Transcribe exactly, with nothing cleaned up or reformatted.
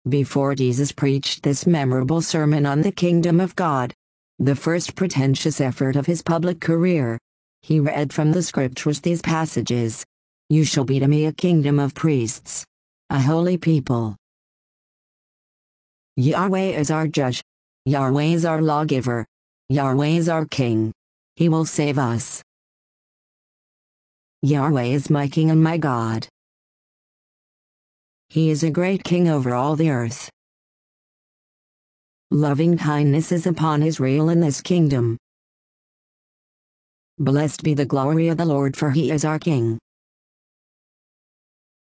Before Jesus preached this memorable sermon on the kingdom of God, the first pretentious effort of his public career, he read from the scriptures these passages. You shall be to me a kingdom of priests, a holy people. Yahweh is our judge. Yahweh is our lawgiver. Yahweh is our king. He will save us. Yahweh is my king and my God. He is a great king over all the earth. Loving kindness is upon Israel in this kingdom. Blessed be the glory of the Lord, for he is our king.